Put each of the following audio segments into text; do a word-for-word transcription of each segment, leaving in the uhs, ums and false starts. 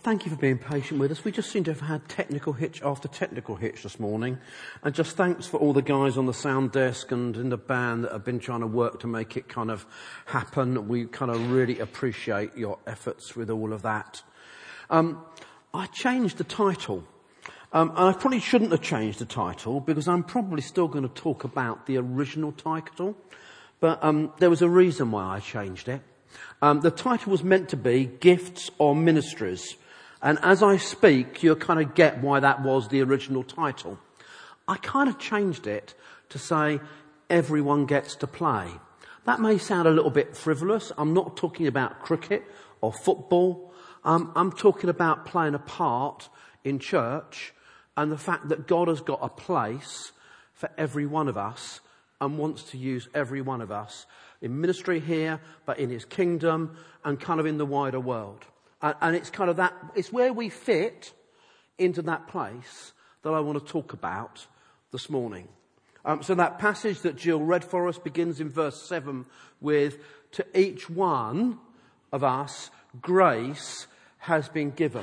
thank you for being patient with us. We just seem to have had technical hitch after technical hitch this morning. And just thanks for all the guys on the sound desk and in the band that have been trying to work to make it kind of happen. We kind of really appreciate your efforts with all of that. Um, I changed the title. Um, and I probably shouldn't have changed the title because I'm probably still going to talk about the original title. But um, there was a reason why I changed it. Um, the title was meant to be Gifts or Ministries. And as I speak, you'll kind of get why that was the original title. I kind of changed it to say, everyone gets to play. That may sound a little bit frivolous. I'm not talking about cricket or football. Um, I'm talking about playing a part in church and the fact that God has got a place for every one of us and wants to use every one of us in ministry here, but in his kingdom and kind of in the wider world. And, and it's kind of that, it's where we fit into that place that I want to talk about this morning. Um, so that passage that Jill read for us begins in verse seven with, to each one of us, grace has been given.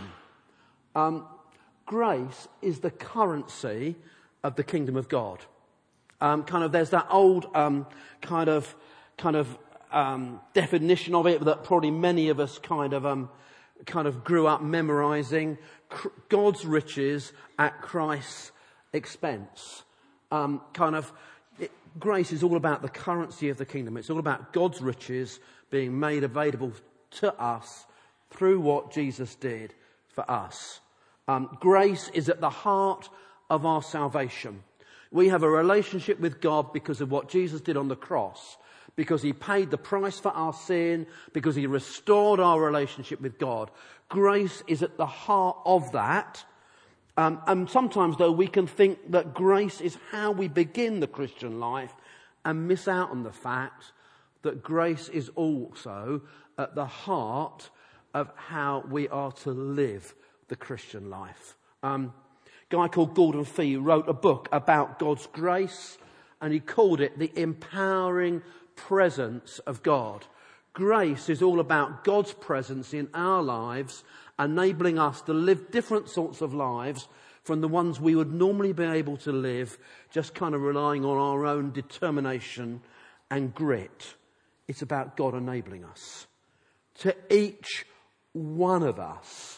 Um, grace is the currency of the kingdom of God. Um, kind of, there's that old um, kind of kind of um, definition of it that probably many of us kind of um, kind of grew up memorizing. God's riches at Christ's expense. Um, kind of, it, grace is all about the currency of the kingdom. It's all about God's riches being made available to us through what Jesus did for us. Um, grace is at the heart of our salvation. We have a relationship with God because of what Jesus did on the cross, because he paid the price for our sin, because he restored our relationship with God. Grace is at the heart of that. Um, and sometimes, though, we can think that grace is how we begin the Christian life and miss out on the fact that grace is also at the heart of how we are to live the Christian life. Um, a guy called Gordon Fee wrote a book about God's grace, and he called it The Empowering Presence of God. Grace is all about God's presence in our lives, enabling us to live different sorts of lives from the ones we would normally be able to live, just kind of relying on our own determination and grit. It's about God enabling us. To each one of us,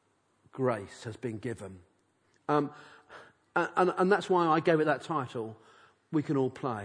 grace has been given. Um, and, and that's why I gave it that title, We Can All Play.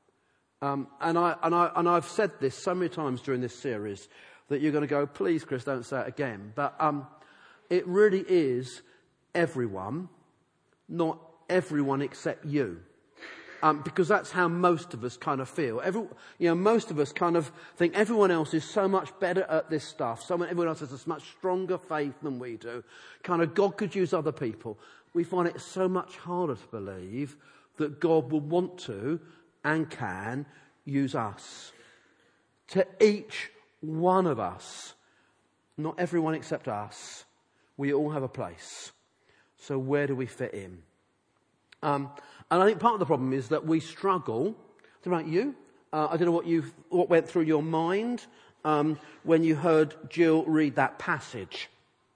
Um, and, I, and, I, and I've said this so many times during this series that you're going to go, please, Chris, don't say it again. But um, it really is everyone, not everyone except you. Um, because that's how most of us kind of feel. Every, you know, most of us kind of think everyone else is so much better at this stuff. So everyone else has a much stronger faith than we do. Kind of God could use other people. We find it so much harder to believe that God will want to and can use us. To each one of us, not everyone except us, we all have a place. So where do we fit in? Um, and I think part of the problem is that we struggle. I don't know about you. Uh, I don't know what you what went through your mind um, when you heard Jill read that passage.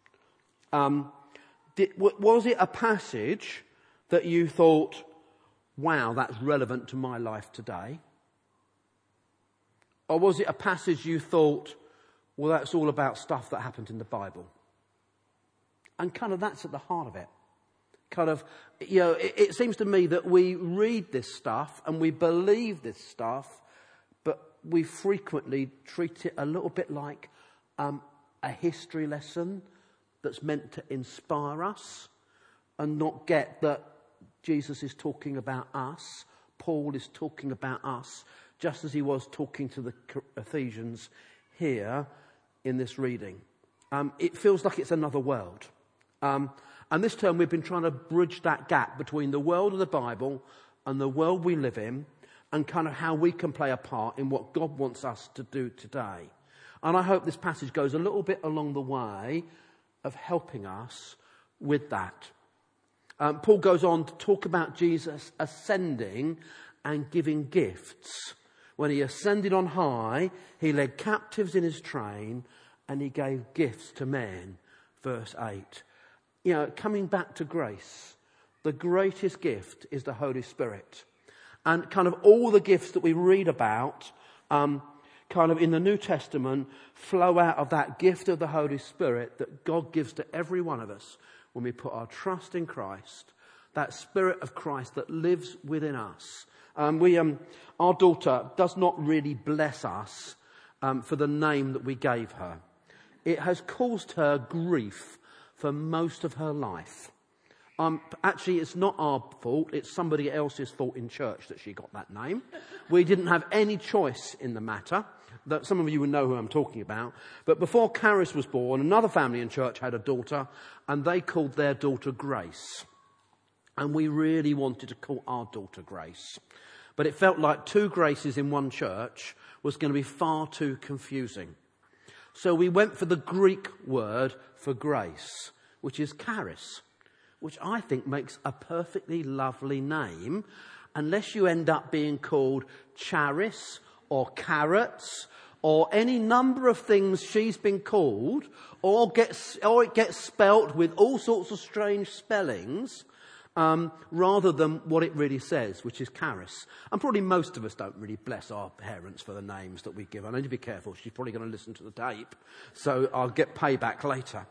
Um, did, was it a passage that you thought, wow, that's relevant to my life today? Or was it a passage you thought, well, that's all about stuff that happened in the Bible? And kind of that's at the heart of it. Kind of, you know, it, it seems to me that we read this stuff and we believe this stuff, but we frequently treat it a little bit like um, a history lesson that's meant to inspire us and not get that Jesus is talking about us. Paul is talking about us, just as he was talking to the Ephesians here in this reading. Um, it feels like it's another world. Um, and this term we've been trying to bridge that gap between the world of the Bible and the world we live in, and kind of how we can play a part in what God wants us to do today. And I hope this passage goes a little bit along the way of helping us with that. Um, Paul goes on to talk about Jesus ascending and giving gifts. When he ascended on high, he led captives in his train and he gave gifts to men verse eight. You know, coming back to grace, the greatest gift is the Holy Spirit. And kind of all the gifts that we read about, um, kind of in the New Testament, flow out of that gift of the Holy Spirit that God gives to every one of us when we put our trust in Christ. That Spirit of Christ that lives within us. Um, we, um, our daughter does not really bless us um, for the name that we gave her. It has caused her grief for most of her life. Um, actually, it's not our fault. It's somebody else's fault in church that she got that name. We didn't have any choice in the matter. That some of you will know who I'm talking about. But before Caris was born, another family in church had a daughter, and they called their daughter Grace. And we really wanted to call our daughter Grace. But it felt like two Graces in one church was going to be far too confusing. So we went for the Greek word for grace, which is charis, which I think makes a perfectly lovely name, unless you end up being called Charis or Carrots or any number of things she's been called, or gets or it gets spelt with all sorts of strange spellings, um, rather than what it really says, which is charis. And probably most of us don't really bless our parents for the names that we give. I need to be careful. She's probably going to listen to the tape, so I'll get payback later.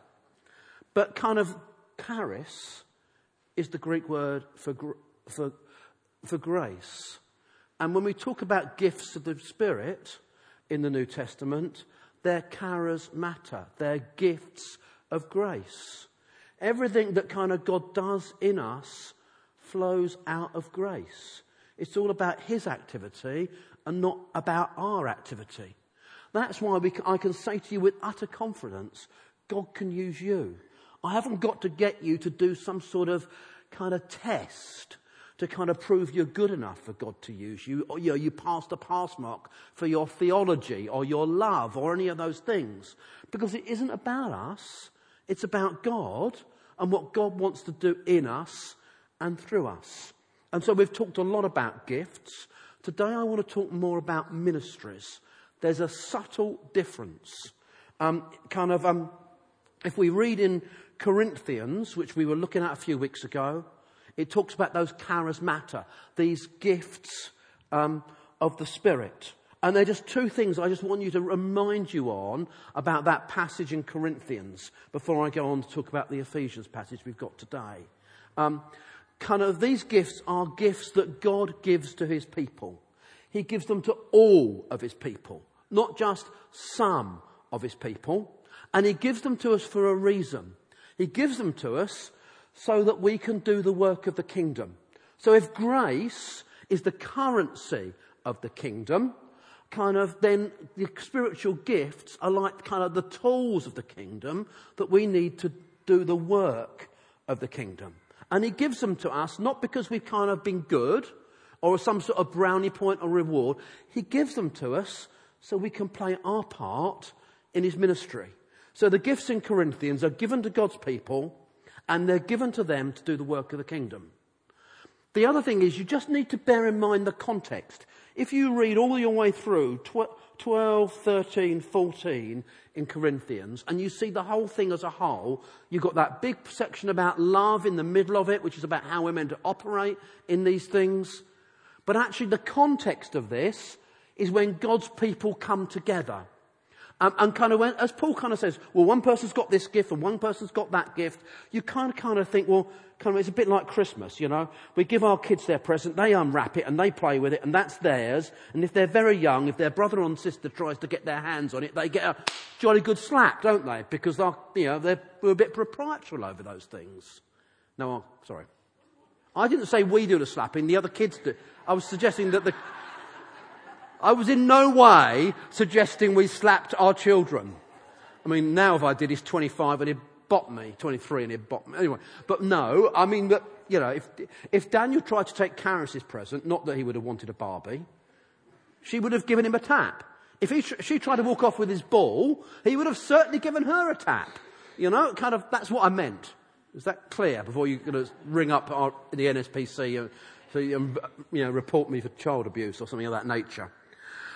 But kind of charis is the Greek word for for for grace. And when we talk about gifts of the Spirit in the New Testament, they're charismata. They're gifts of grace. Everything that kind of God does in us flows out of grace. It's all about his activity and not about our activity. That's why we can, I can say to you with utter confidence, God can use you. I haven't got to get you to do some sort of kind of test to kind of prove you're good enough for God to use you, or you know, you passed a pass mark for your theology or your love or any of those things. Because it isn't about us, it's about God and what God wants to do in us and through us. And so we've talked a lot about gifts. Today I want to talk more about ministries. There's a subtle difference. Um, kind of, um, if we read in Corinthians, which we were looking at a few weeks ago, it talks about those charismata, these gifts um, of the Spirit. And they're just two things I just want you to remind you on about that passage in Corinthians before I go on to talk about the Ephesians passage we've got today. Um, kind of these gifts are gifts that God gives to his people. He gives them to all of his people, not just some of his people. And he gives them to us for a reason. He gives them to us so that we can do the work of the kingdom. So if grace is the currency of the kingdom, kind of then the spiritual gifts are like kind of the tools of the kingdom that we need to do the work of the kingdom. And he gives them to us not because we've kind of been good or some sort of brownie point or reward. He gives them to us so we can play our part in his ministry. So the gifts in Corinthians are given to God's people, and they're given to them to do the work of the kingdom. The other thing is you just need to bear in mind the context. If you read all your way through twelve, thirteen, fourteen in Corinthians, and you see the whole thing as a whole, you've got that big section about love in the middle of it, which is about how we're meant to operate in these things. But actually the context of this is when God's people come together. Um, and kind of when, as Paul kind of says, well, one person's got this gift and one person's got that gift, you kind of kind of think, well, kind of it's a bit like Christmas, you know. We give our kids their present, they unwrap it and they play with it and that's theirs. And if they're very young, if their brother or sister tries to get their hands on it, they get a jolly good slap, don't they? Because they're, you know, they're we're a bit proprietary over those things. No, I'm sorry. I didn't say we do the slapping, the other kids do. I was suggesting that the... I was in no way suggesting we slapped our children. I mean, now if I did, he's twenty-five and he'd bop me, twenty-three and he'd bop me. Anyway, but no, I mean, that you know, if if Daniel tried to take Caris's present, not that he would have wanted a Barbie, she would have given him a tap. If he she tried to walk off with his ball, he would have certainly given her a tap. You know, kind of, that's what I meant. Is that clear before you're going to ring up our, the N S P C and, so you, you know, report me for child abuse or something of that nature?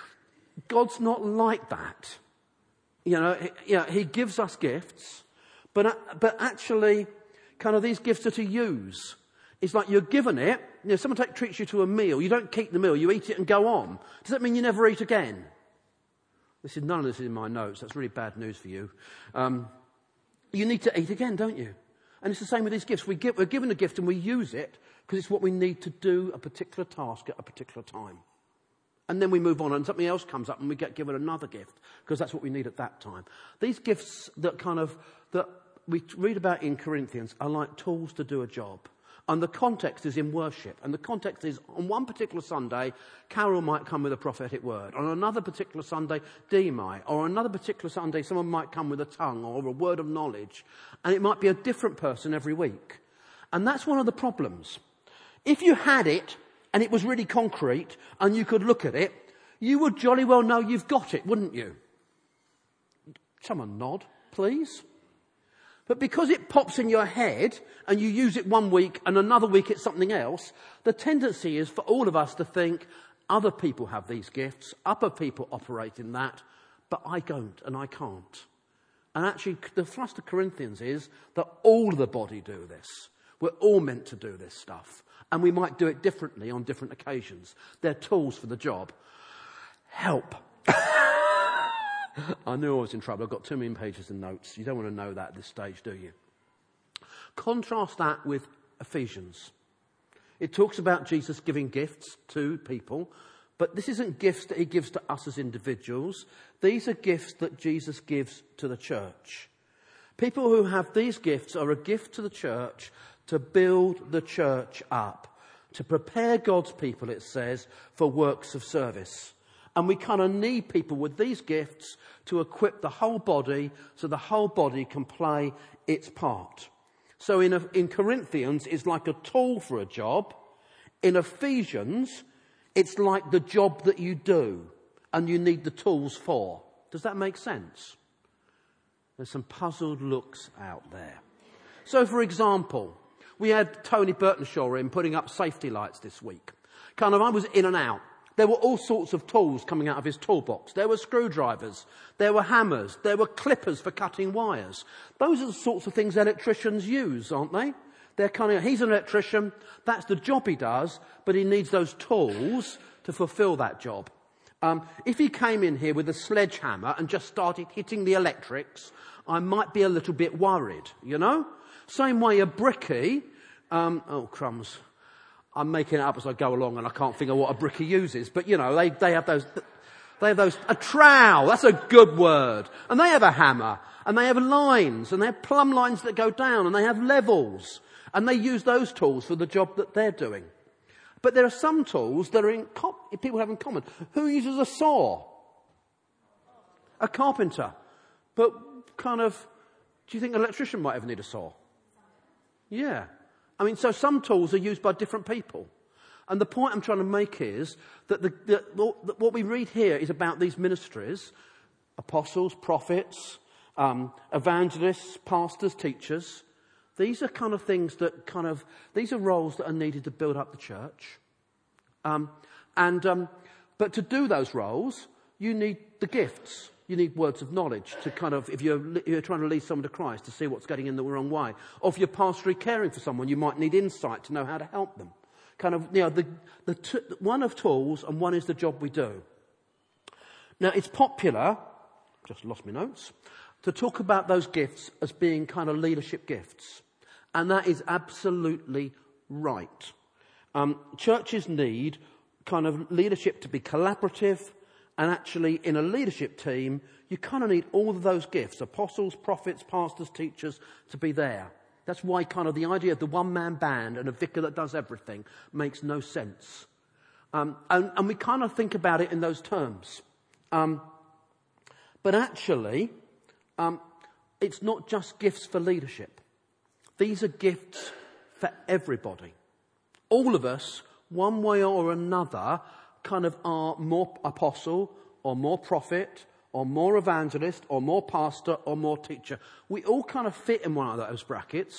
God's not like that. You know, he, you know, he gives us gifts, But, uh, but actually, kind of these gifts are to use. It's like you're given it. You know, someone take, treats you to a meal. You don't keep the meal. You eat it and go on. Does that mean you never eat again? This is, none of this is in my notes. That's really bad news for you. Um, you need to eat again, don't you? And it's the same with these gifts. We get, we're given a gift and we use it because it's what we need to do a particular task at a particular time. And then we move on and something else comes up and we get given another gift because that's what we need at that time. These gifts that kind of, that we read about in Corinthians are like tools to do a job. And the context is in worship. And the context is, on one particular Sunday, Carol might come with a prophetic word. On another particular Sunday, Dee might. Or another particular Sunday, someone might come with a tongue or a word of knowledge. And it might be a different person every week. And that's one of the problems. If you had it, and it was really concrete, and you could look at it, you would jolly well know you've got it, wouldn't you? Someone nod, please. But because it pops in your head and you use it one week and another week it's something else, the tendency is for all of us to think other people have these gifts, other people operate in that, but I don't and I can't. And actually the thrust of Corinthians is that all of the body do this. We're all meant to do this stuff. And we might do it differently on different occasions. They're tools for the job. Help. I knew I was in trouble. I've got two million pages of notes. You don't want to know that at this stage, do you? Contrast that with Ephesians. It talks about Jesus giving gifts to people, but this isn't gifts that he gives to us as individuals. These are gifts that Jesus gives to the church. People who have these gifts are a gift to the church to build the church up, to prepare God's people, it says, for works of service. And we kind of need people with these gifts to equip the whole body so the whole body can play its part. So in, in Corinthians, it's like a tool for a job. In Ephesians, it's like the job that you do and you need the tools for. Does that make sense? There's some puzzled looks out there. So, for example, we had Tony Burtonshaw in putting up safety lights this week. Kind of, I was in and out. There were all sorts of tools coming out of his toolbox. There were screwdrivers. There were hammers. There were clippers for cutting wires. Those are the sorts of things electricians use, aren't they? They're kind of, he's an electrician. That's the job he does, but he needs those tools to fulfill that job. Um, if he came in here with a sledgehammer and just started hitting the electrics, I might be a little bit worried, you know? Same way a brickie, um, oh crumbs. I'm making it up as I go along and I can't think of what a brickie uses. But, you know, they, they have those, they have those, a trowel, that's a good word. And they have a hammer. And they have lines. And they have plumb lines that go down. And they have levels. And they use those tools for the job that they're doing. But there are some tools that are in com- people have in common. Who uses a saw? A carpenter. But kind of, do you think an electrician might ever need a saw? Yeah. I mean, so some tools are used by different people. And the point I'm trying to make is that, the, the, the, what we read here is about these ministries, apostles, prophets, um, evangelists, pastors, teachers. These are kind of things that kind of, these are roles that are needed to build up the church. Um, and, um, but to do those roles, you need the gifts. You need words of knowledge to kind of, if you're, if you're trying to lead someone to Christ, to see what's getting in the wrong way. Or if you're pastorally caring for someone, you might need insight to know how to help them. Kind of, you know, the, the t- one of tools and one is the job we do. Now, it's popular, just lost my notes, to talk about those gifts as being kind of leadership gifts. And that is absolutely right. Um, churches need kind of leadership to be collaborative. And actually, in a leadership team, you kind of need all of those gifts, apostles, prophets, pastors, teachers, to be there. That's why kind of the idea of the one-man band and a vicar that does everything makes no sense. Um, and, and we kind of think about it in those terms. Um, but actually, um, it's not just gifts for leadership. These are gifts for everybody. All of us, one way or another, kind of are more apostle or more prophet or more evangelist or more pastor or more teacher. We all kind of fit in one of those brackets.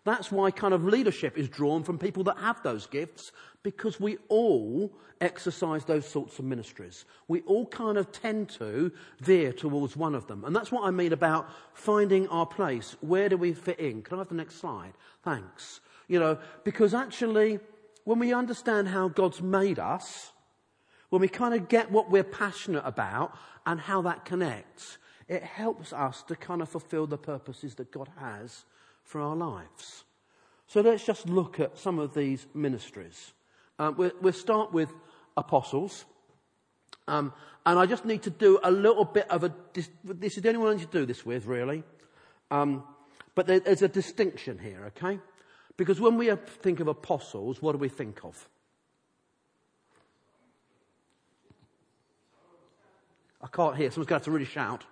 That's why kind of leadership is drawn from people that have those gifts, because we all exercise those sorts of ministries. We all kind of tend to veer towards one of them. And that's what I mean about finding our place. Where do we fit in? Can I have the next slide? Thanks. You know, because actually, when we understand how God's made us, when we kind of get what we're passionate about and how that connects, it helps us to kind of fulfill the purposes that God has for our lives. So let's just look at some of these ministries. Uh, we'll, we'll start with apostles. Um, and I just need to do a little bit of a... This, this is the only one I need to do this with, really. Um, but there, there's a distinction here, okay? Because when we think of apostles, what do we think of? I can't hear. Someone's going to have to really shout.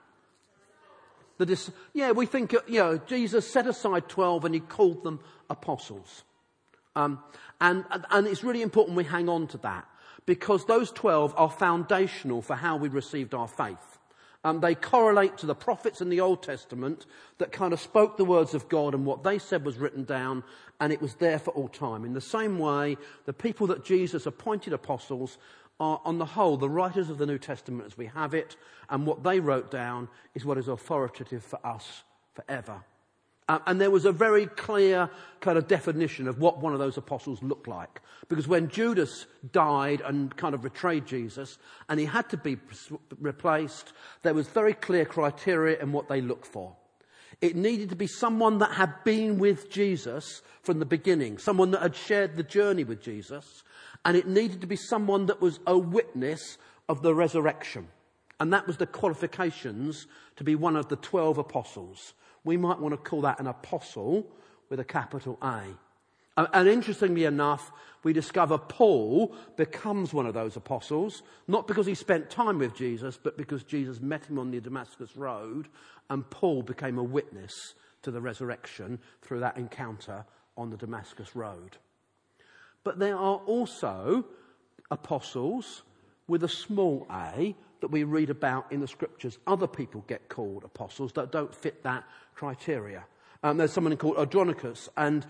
The dis- yeah, we think, you know, Jesus set aside twelve and he called them apostles. Um, and, and it's really important we hang on to that, because those twelve are foundational for how we received our faith. Um, they correlate to the prophets in the Old Testament that kind of spoke the words of God, and what they said was written down, and it was there for all time. In the same way, the people that Jesus appointed apostles are, on the whole, the writers of the New Testament as we have it, and what they wrote down is what is authoritative for us forever. Um, and there was a very clear kind of definition of what one of those apostles looked like. Because when Judas died and kind of betrayed Jesus, and he had to be replaced, there was very clear criteria in what they looked for. It needed to be someone that had been with Jesus from the beginning, someone that had shared the journey with Jesus, and it needed to be someone that was a witness of the resurrection. And that was the qualifications to be one of the twelve apostles. We might want to call that an apostle with a capital A. And interestingly enough, we discover Paul becomes one of those apostles, not because he spent time with Jesus, but because Jesus met him on the Damascus Road, and Paul became a witness to the resurrection through that encounter on the Damascus Road. But there are also apostles with a small a that we read about in the scriptures. Other people get called apostles that don't fit that criteria. Um, there's someone called Andronicus and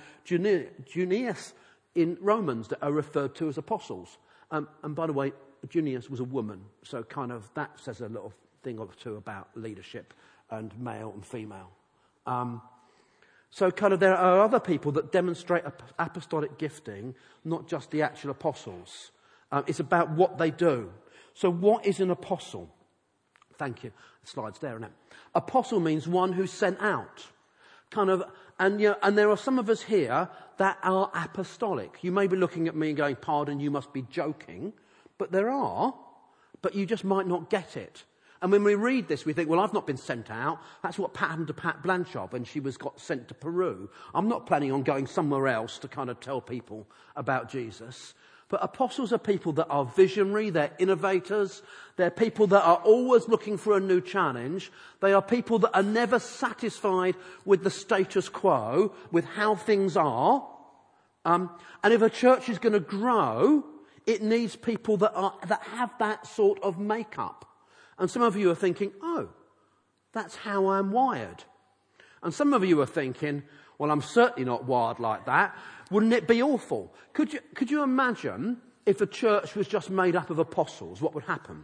Junius in Romans that are referred to as apostles. Um, and by the way, Junius was a woman, so kind of that says a little thing or two about leadership and male and female. Um, so kind of there are other people that demonstrate apostolic gifting, not just the actual apostles. Um, it's about what they do. So what is an apostle? Thank you. The slide's there, isn't it? Apostle means one who's sent out. Kind of, and, you know, and there are some of us here that are apostolic. You may be looking at me and going, pardon, you must be joking. But there are, but you just might not get it. And when we read this, we think, well, I've not been sent out. That's what happened to Pat Blanchard when she was got sent to Peru. I'm not planning on going somewhere else to kind of tell people about Jesus. But apostles are people that are visionary, they're innovators, they're people that are always looking for a new challenge. They are people that are never satisfied with the status quo, with how things are. Um, and if a church is going to grow, it needs people that are that have that sort of makeup. And some of you are thinking, oh, that's how I'm wired. And some of you are thinking, well, I'm certainly not wired like that. Wouldn't it be awful? Could you, could you imagine if a church was just made up of apostles, what would happen?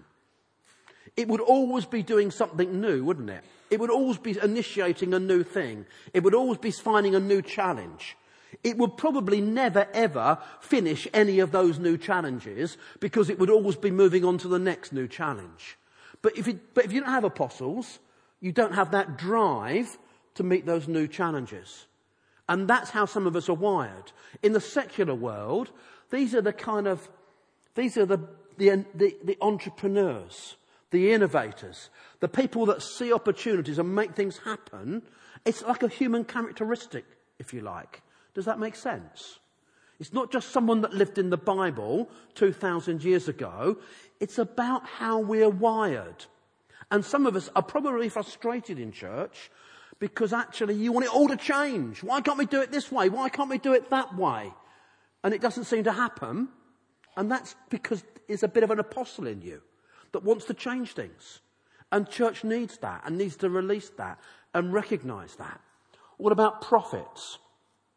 It would always be doing something new, wouldn't it? It would always be initiating a new thing. It would always be finding a new challenge. It would probably never, ever finish any of those new challenges, because it would always be moving on to the next new challenge. But if, it, but if you don't have apostles, you don't have that drive to meet those new challenges. And that's how some of us are wired. In the secular world, these are the kind of, these are the, the, the, the entrepreneurs, the innovators, the people that see opportunities and make things happen. It's like a human characteristic, if you like. Does that make sense? It's not just someone that lived in the Bible two thousand years ago. It's about how we're wired. And some of us are probably frustrated in church because actually you want it all to change. Why can't we do it this way? Why can't we do it that way? And it doesn't seem to happen. And that's because there's a bit of an apostle in you that wants to change things. And church needs that and needs to release that and recognise that. What about prophets?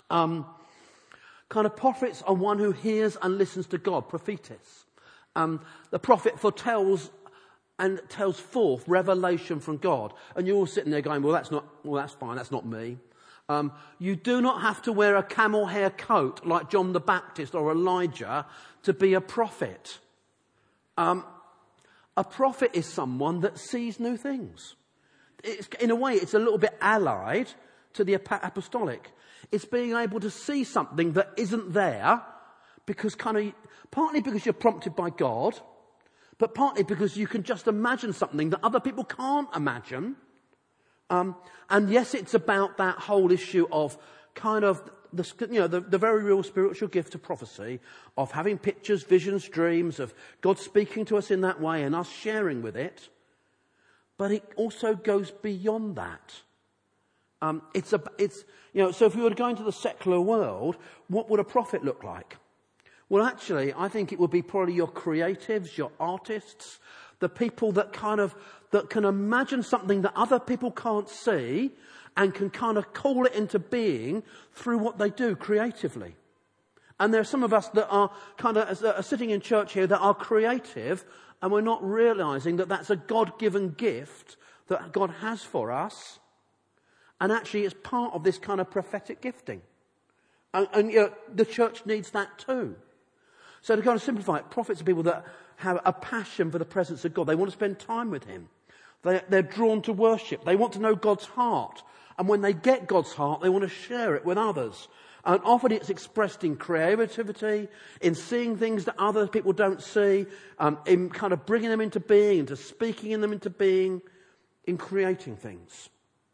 Um, kind of prophets are one who hears and listens to God, prophetis. Um, the prophet foretells and tells forth revelation from God. And you're all sitting there going, well, that's not, well, that's fine, that's not me. Um, you do not have to wear a camel hair coat like John the Baptist or Elijah to be a prophet. Um, a prophet is someone that sees new things. It's, in a way, it's a little bit allied to the apostolic. It's being able to see something that isn't there, because kind of partly because you're prompted by God, but partly because you can just imagine something that other people can't imagine. Um, and yes, it's about that whole issue of kind of the, you know, the, the very real spiritual gift of prophecy, of having pictures, visions, dreams, of God speaking to us in that way and us sharing with it. But it also goes beyond that. Um, it's a, it's, you know, so if we were to go into the secular world, what would a prophet look like? Well, actually, I think it would be probably your creatives, your artists, the people that kind of, that can imagine something that other people can't see and can kind of call it into being through what they do creatively. And there are some of us that are kind of are sitting in church here that are creative, and we're not realizing that that's a God-given gift that God has for us. And actually it's part of this kind of prophetic gifting. And, and you know, the church needs that too. So to kind of simplify it, prophets are people that have a passion for the presence of God. They want to spend time with him. They, they're drawn to worship. They want to know God's heart. And when they get God's heart, they want to share it with others. And often it's expressed in creativity, in seeing things that other people don't see, um, in kind of bringing them into being, into speaking in them into being, in creating things.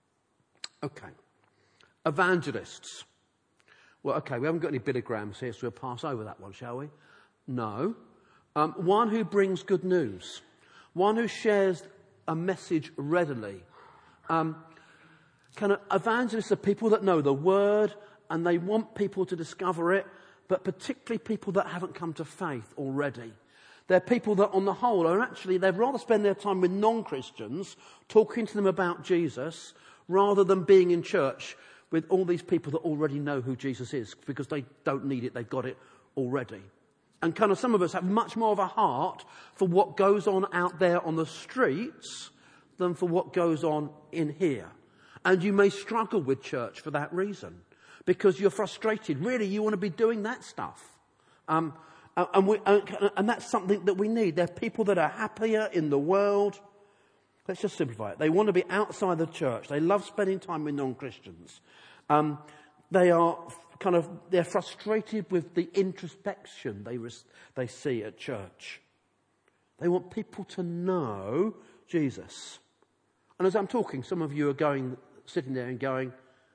Okay. Evangelists. Well, okay, we haven't got any bittergrams here, so we'll pass over that one, shall we? No. Um, one who brings good news. One who shares a message readily. Um, kind of evangelists are people that know the word and they want people to discover it, but particularly people that haven't come to faith already. They're people that on the whole are actually, they'd rather spend their time with non-Christians, talking to them about Jesus, rather than being in church with all these people that already know who Jesus is, because they don't need it, they've got it already. And kind of some of us have much more of a heart for what goes on out there on the streets than for what goes on in here. And you may struggle with church for that reason, because you're frustrated. Really, you want to be doing that stuff. Um, and, we, and that's something that we need. There are people that are happier in the world. Let's just simplify it. They want to be outside the church. They love spending time with non-Christians. Um, they are kind of, they're frustrated with the introspection they, they see at church. They want people to know Jesus. And as I'm talking, some of you are going, sitting there and going,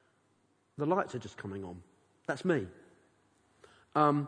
the lights are just coming on. That's me. Um,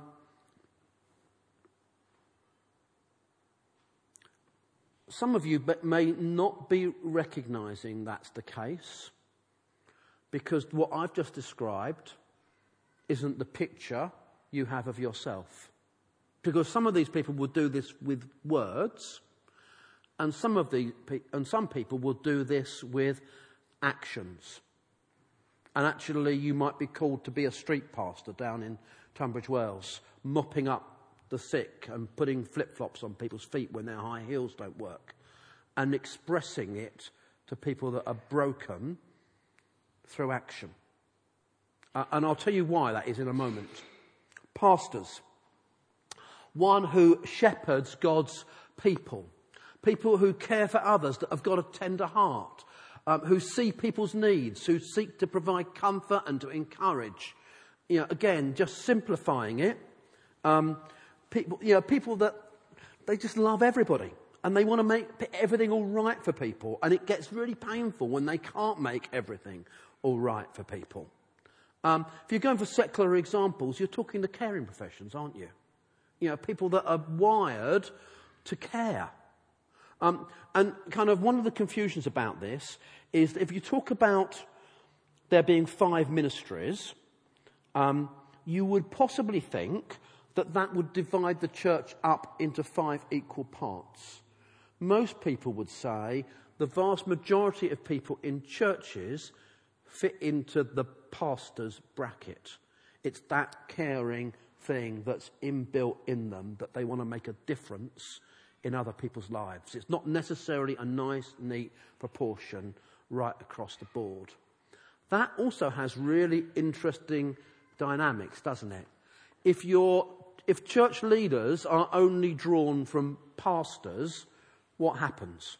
some of you may not be recognizing that's the case, because what I've just described isn't the picture you have of yourself. Because some of these people will do this with words, and some of the and some people will do this with actions. And actually, you might be called to be a street pastor down in Tunbridge Wells, mopping up the sick and putting flip-flops on people's feet when their high heels don't work, and expressing it to people that are broken through action. Uh, and I'll tell you why that is in a moment. Pastors. One who shepherds God's people. People who care for others, that have got a tender heart. Um, who see people's needs, who seek to provide comfort and to encourage. You know, again, just simplifying it. Um, people, you know, people that they just love everybody. And they want to make everything all right for people. And it gets really painful when they can't make everything all right for people. Um, if you're going for secular examples, you're talking the caring professions, aren't you? You know, people that are wired to care. Um, and kind of one of the confusions about this is that if you talk about there being five ministries, um, you would possibly think that that would divide the church up into five equal parts. Most people would say the vast majority of people in churches fit into the pastor's bracket. It's that caring thing that's inbuilt in them, that they want to make a difference in other people's lives. It's not necessarily a nice, neat proportion right across the board. That also has really interesting dynamics, doesn't it? If you're, if church leaders are only drawn from pastors, what happens?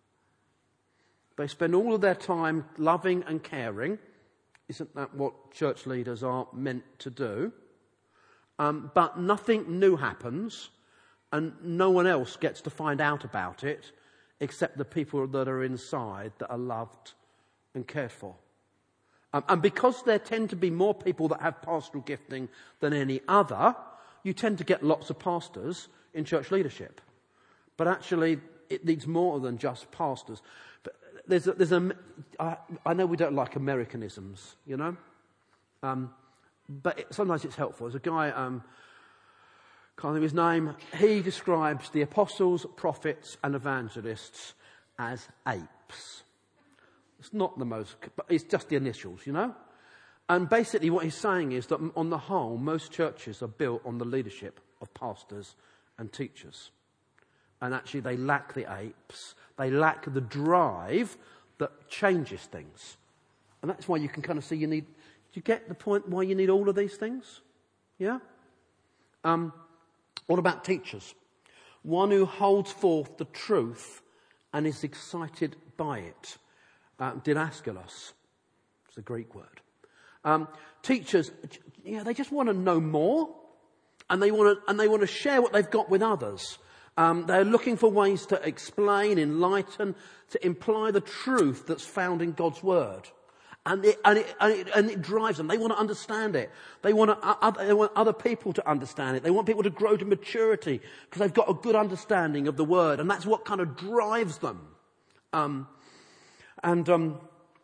They spend all of their time loving and caring. Isn't that what church leaders are meant to do? Um, but nothing new happens, and no one else gets to find out about it except the people that are inside that are loved and cared for. Um, and because there tend to be more people that have pastoral gifting than any other, you tend to get lots of pastors in church leadership. But actually, it needs more than just pastors. But there's a, there's a, I, I know we don't like Americanisms, you know, um, but it, sometimes it's helpful. There's a guy, um, can't think of his name, he describes the apostles, prophets and evangelists as apes. It's not the most, but it's just the initials, you know. And basically what he's saying is that on the whole, most churches are built on the leadership of pastors and teachers. And actually they lack the apes. They lack the drive that changes things. And that's why you can kind of see you need, do you get the point why you need all of these things? Yeah? Um, what about teachers? One who holds forth the truth and is excited by it. Um, didaskalos. It's a Greek word. Um, teachers, yeah, they just want to know more, and they want to, and they want to share what they've got with others. Um, they're looking for ways to explain, enlighten, to imply the truth that's found in God's word, and it, and it, and it, and it drives them. They want to understand it. They want, to, uh, they want other people to understand it. They want people to grow to maturity because they've got a good understanding of the word, and that's what kind of drives them. Um, and um,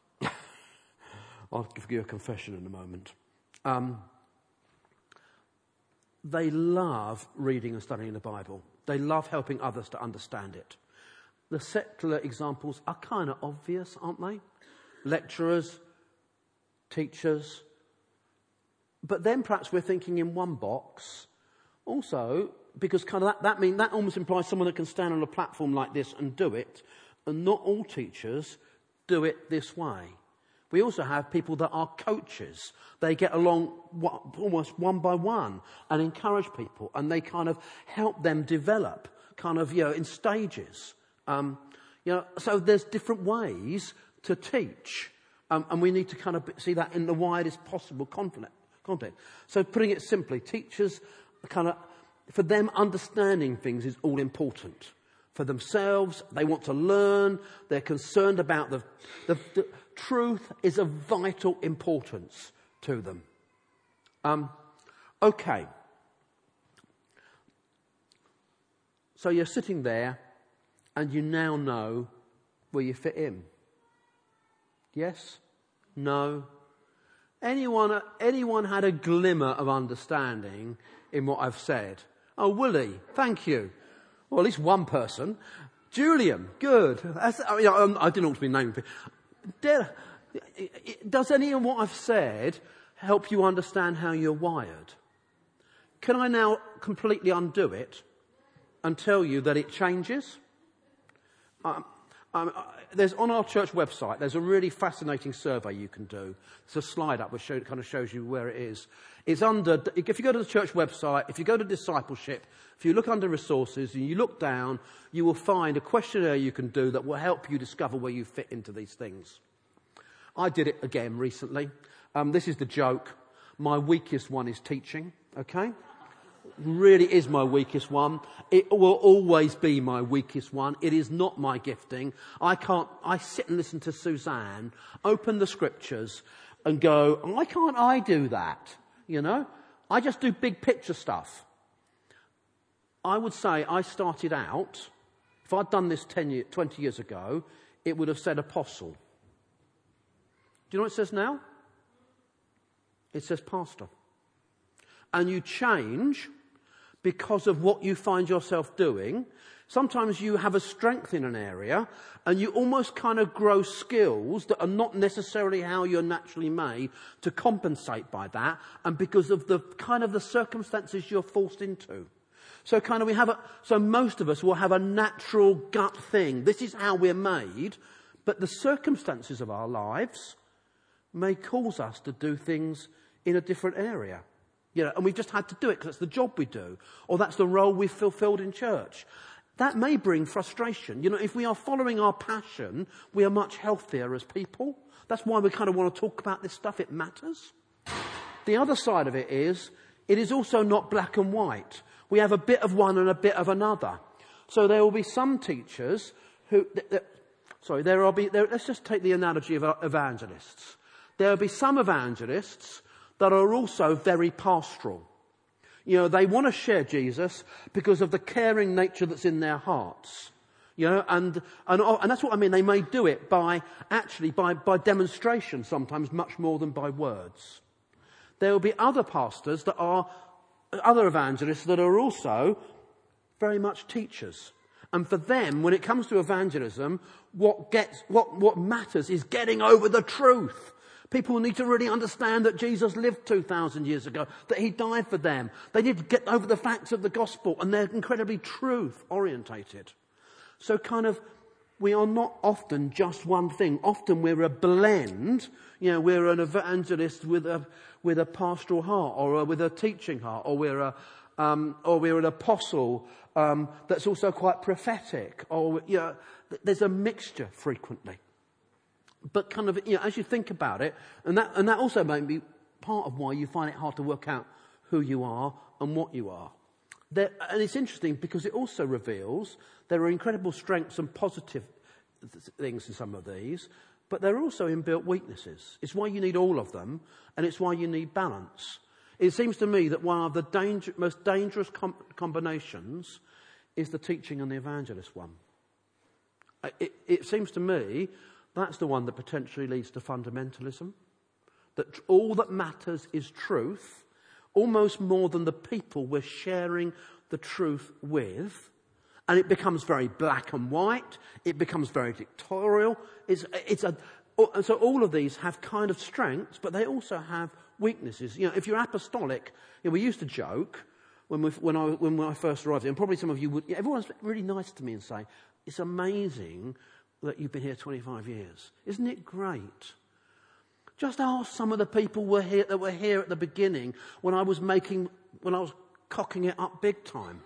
I'll give you a confession in a moment. Um, they love reading and studying the Bible. They love helping others to understand it. The secular examples are kind of obvious, aren't they? Lecturers, teachers. But then perhaps we're thinking in one box. Also, because kind of that, that mean that almost implies someone that can stand on a platform like this and do it. And not all teachers do it this way. We also have people that are coaches. They get along almost one by one and encourage people, and they kind of help them develop, kind of, you know, in stages. Um, you know, so there's different ways to teach, um, and we need to kind of see that in the widest possible context. So, putting it simply, teachers kind of, for them, understanding things is all important. For themselves, they want to learn. They're concerned about the, the, the truth is of vital importance to them. Um, okay. So you're sitting there and you now know where you fit in. Yes? No? Anyone, anyone had a glimmer of understanding in what I've said? Oh, Willie, thank you. Well, at least one person. Julian, good. That's, I, mean, I didn't want to be naming people. Does any of what I've said help you understand how you're wired? Can I now completely undo it and tell you that it changes? Um, um, there's on our church website, there's a really fascinating survey you can do. There's a slide up which show, kind of shows you where it is. It's under, if you go to the church website, if you go to discipleship, if you look under resources and you look down, you will find a questionnaire you can do that will help you discover where you fit into these things. I did it again recently. Um, this is the joke. My weakest one is teaching, okay? Really is my weakest one. It will always be my weakest one. It is not my gifting. I can't, I sit and listen to Suzanne, open the scriptures and go, why can't I do that? You know, I just do big picture stuff. I would say I started out, if I'd done this ten year, twenty years ago, it would have said apostle. Do you know what it says now? It says pastor. And you change because of what you find yourself doing. Sometimes you have a strength in an area and you almost kind of grow skills that are not necessarily how you're naturally made to compensate by that, and because of the kind of the circumstances you're forced into. So kind of we have a, so most of us will have a natural gut thing. This is how we're made, but the circumstances of our lives may cause us to do things in a different area. You know, and we've just had to do it because that's the job we do, or that's the role we've fulfilled in church. That may bring frustration. You know, if we are following our passion, we are much healthier as people. That's why we kind of want to talk about this stuff. It matters. The other side of it is, it is also not black and white. We have a bit of one and a bit of another. So there will be some teachers who, th- th- sorry, there will be, there, let's just take the analogy of evangelists. There will be some evangelists that are also very pastoral. You know, they want to share Jesus because of the caring nature that's in their hearts. You know, and, and, and that's what I mean. They may do it by, actually, by, by demonstration sometimes much more than by words. There will be other pastors that are, other evangelists that are also very much teachers. And for them, when it comes to evangelism, what gets, what, what matters is getting over the truth. People need to really understand that Jesus lived two thousand years ago, that he died for them. They need to get over the facts of the gospel, and they're incredibly truth orientated. So kind of, we are not often just one thing. Often we're a blend. You know, we're an evangelist with a, with a pastoral heart, or a, with a teaching heart, or we're a, um, or we're an apostle, um, that's also quite prophetic, or, you know, there's a mixture frequently. But kind of, you know, as you think about it, and that, and that also may be part of why you find it hard to work out who you are and what you are. There, and it's interesting because it also reveals there are incredible strengths and positive th- things in some of these, but there are also inbuilt weaknesses. It's why you need all of them, and it's why you need balance. It seems to me that one of the danger, most dangerous com- combinations is the teaching and the evangelist one. It, it seems to me that's the one that potentially leads to fundamentalism. That tr- all that matters is truth, almost more than the people we're sharing the truth with. And it becomes very black and white. It becomes very dictatorial. It's, it's a, and so all of these have kind of strengths, but they also have weaknesses. You know, if you're apostolic, you know, we used to joke when, we, when, I, when I first arrived here, and probably some of you would, yeah, everyone's really nice to me and say, it's amazing that you've been here twenty-five years. Isn't it great? Just ask some of the people were here, that were here at the beginning when I was making, when I was cocking it up big time.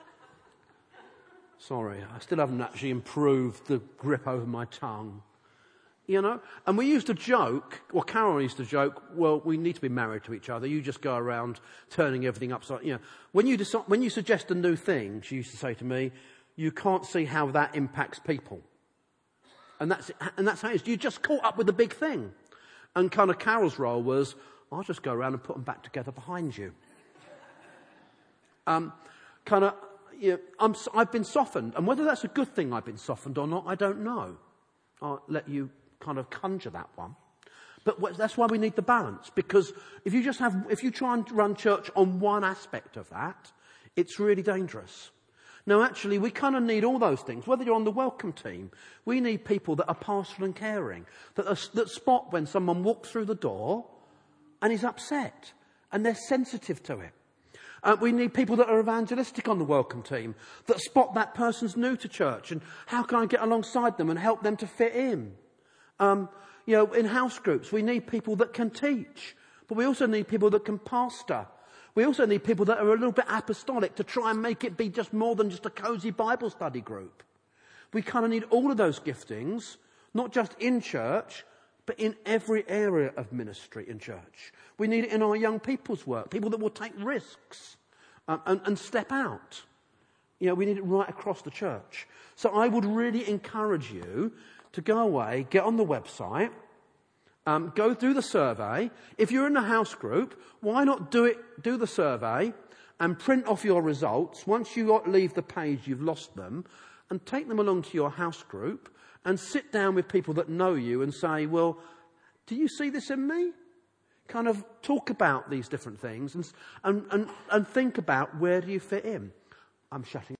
Sorry, I still haven't actually improved the grip over my tongue. You know? And we used to joke, or Carol used to joke, well, we need to be married to each other. You just go around turning everything upside, you know. When you decide, when you suggest a new thing, she used to say to me, you can't see how that impacts people. And that's, and that's how it is. You just caught up with the big thing. And kind of Carol's role was, I'll just go around and put them back together behind you. Um, kind of, you know, I'm, I've been softened. And whether that's a good thing I've been softened or not, I don't know. I'll let you kind of conjure that one. But that's why we need the balance. Because if you just have, if you try and run church on one aspect of that, it's really dangerous. No, actually, we kind of need all those things. Whether you're on the welcome team, we need people that are pastoral and caring, that, are, that spot when someone walks through the door and is upset, and they're sensitive to it. Uh, we need people that are evangelistic on the welcome team, that spot that person's new to church, and how can I get alongside them and help them to fit in? Um, you know, in house groups, we need people that can teach, but we also need people that can pastor. We also need people that are a little bit apostolic to try and make it be just more than just a cozy Bible study group. We kind of need all of those giftings, not just in church, but in every area of ministry in church. We need it in our young people's work, people that will take risks um, and, and step out. You know, we need it right across the church. So I would really encourage you to go away, get on the website, Um, go through the survey. If you're in a house group, why not do it? Do the survey and print off your results. Once you leave the page, you've lost them, and take them along to your house group and sit down with people that know you and say, well, do you see this in me? kind of talk about these different things and, and, and, and think about where do you fit in. I'm shutting